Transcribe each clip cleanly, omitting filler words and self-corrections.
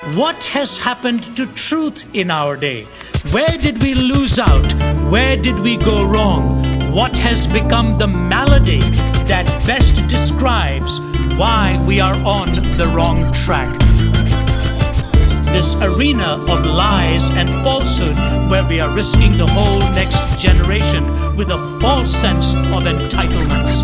What has happened to truth in our day? Where did we lose out? Where did we go wrong? What has become the malady that best describes why we are on the wrong track? This arena of lies and falsehood, where we are risking the whole next generation with a false sense of entitlements.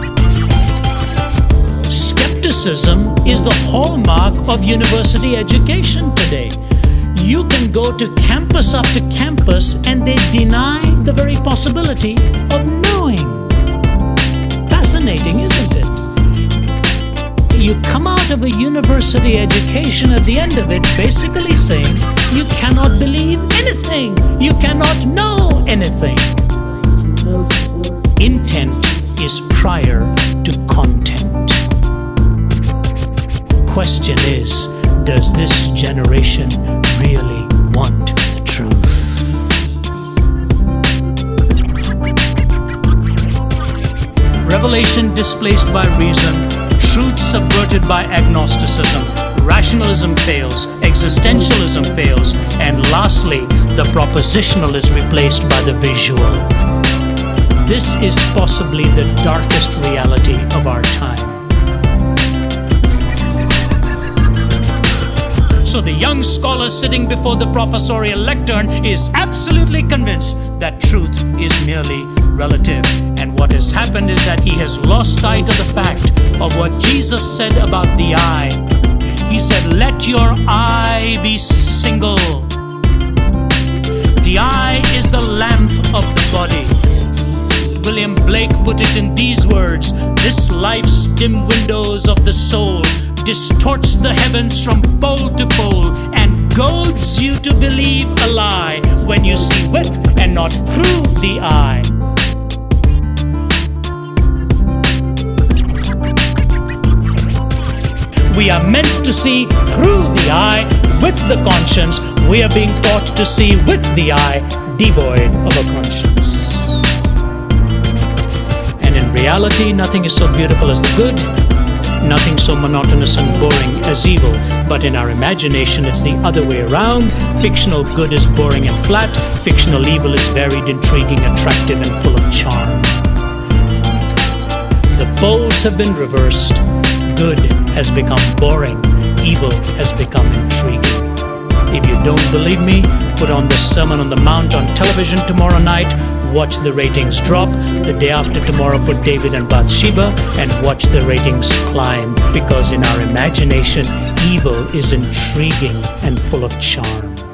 Skepticism is the hallmark of university education today. You can go to campus after campus and they deny the very possibility of knowing. Fascinating, isn't it? You come out of a university education at the end of it basically saying you cannot believe anything, you cannot know anything. Intent is prior to content. Question is, does this generation really want the truth? Revelation displaced by reason, truth subverted by agnosticism, rationalism fails, existentialism fails, and lastly, the propositional is replaced by the visual. This is possibly the darkest reality of our time. So the young scholar sitting before the professorial lectern is absolutely convinced that truth is merely relative. And what has happened is that he has lost sight of the fact of what Jesus said about the eye. He said, "Let your eye be single." The eye is the lamp of the body. William Blake put it in these words: "This life's dim windows of the soul distorts the heavens from pole to pole and goads you to believe a lie when you see with and not through the eye." We are meant to see through the eye with the conscience. We are being taught to see with the eye, devoid of a conscience. And in reality, nothing is so beautiful as the good, nothing so monotonous and boring as evil. But in our imagination, it's the other way around. Fictional good is boring and flat. Fictional evil is varied, intriguing, attractive, and full of charm. The poles have been reversed. Good has become boring. Evil has become intriguing. If you don't believe me, put on the Sermon on the Mount on television tomorrow night. Watch the ratings drop. The day after tomorrow, put David and Bathsheba and watch the ratings climb. Because in our imagination, evil is intriguing and full of charm.